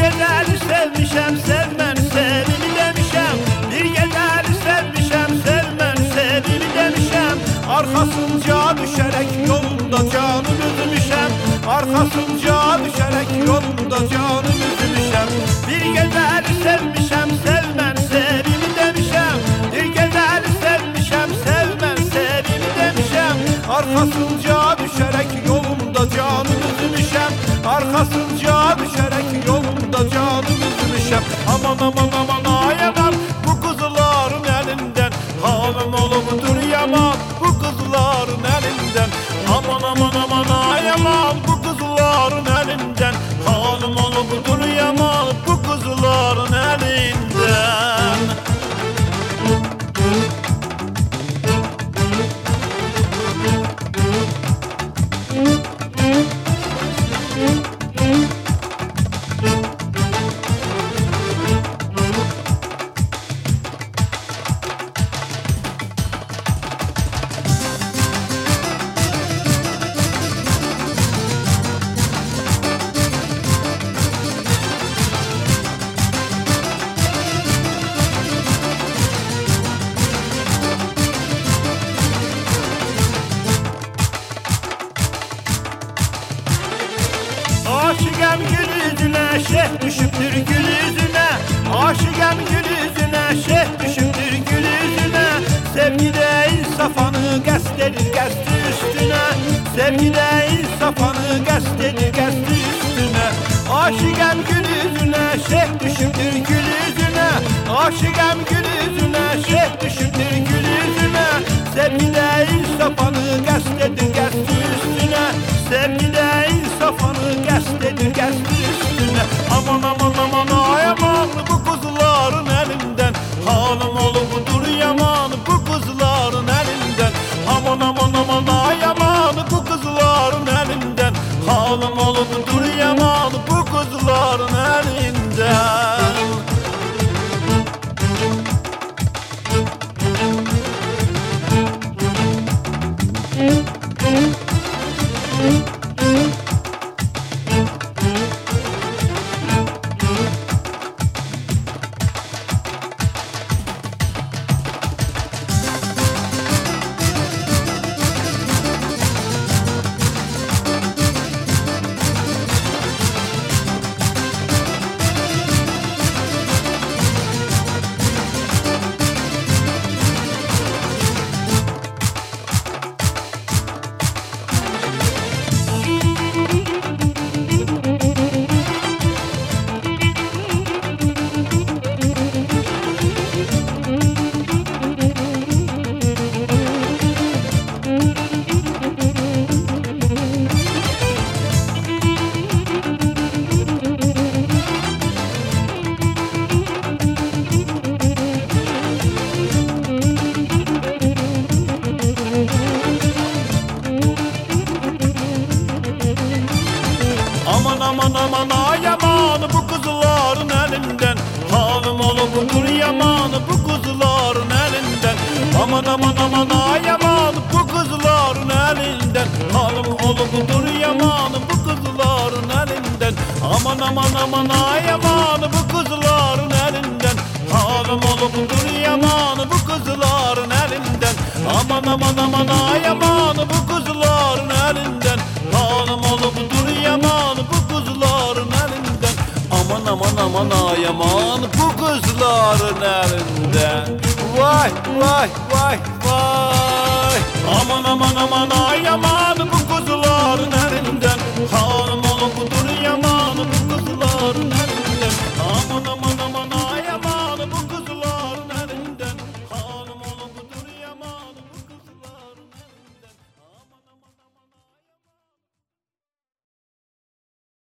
gözəli sevmişəm, sevməni sevimi demişəm. Bir gözəli sevmişəm, sevməni sevimi demişəm. Arxasınca düşərək yolunda canım üzmüşəm. Arxasınca düşərək yolunda canım üzmüşəm. Bir gözəli sevmişəm, sevməni sevimi demişəm. Bir gözəli sevmişəm, sevməni sevimi demişəm. Arxasınca düşərək yolunda canım üzmüşəm. Arxasınca düşərək yolunda canım üzmüşəm. Aman aman aman ay aman bu qızların əlindən. Halım olubdur yaman bu qızların əlindən. Aman aman aman ay aman bu qızların əlindən. Halım olubdur yaman bu qızların əlindən. Aşıqəm gül üzünə, şeh düşübdür gül üzünə. Aşıqəm gül üzünə, şeh düşübdür gül üzünə. Sevgidə insafanı qəsd edir, qəsdi üstünə. Sevgidə insafanı qəsd edir, qəsdi üstünə. Aşıqəm gül üzünə, şeh düşübdür gül üzünə. Aşıqəm gül üzünə, şeh düşübdür gül üzünə. Sevgidə insafanı qəsd edir, qəsdi üstünə. Sevgidə insafanı qəsd edir, qəsdi üstünə. Aman aman aman ay aman bu qızların əlindən. Halım olubdur yaman bu qızların əlindən. Aman aman aman ay aman bu qızların əlindən. Halım olubdur yaman bu qızların əlindən. Aman aman aman ay aman bu kızların elinden. Halım olubdur yaman bu kızların elinden. Aman aman aman ay aman bu kızların elinden. Halım olubdur yaman bu kızların elinden. Aman aman aman ay aman bu kızların elinden. Halım olubdur yaman bu kızların elinden. Aman aman aman ay aman bu kızların elinden. Halım olubdur yaman bu kızların elinden. Aman aman aman ay aman bu kızların elinden. Vay vay vay vay. Aman aman aman ay aman bu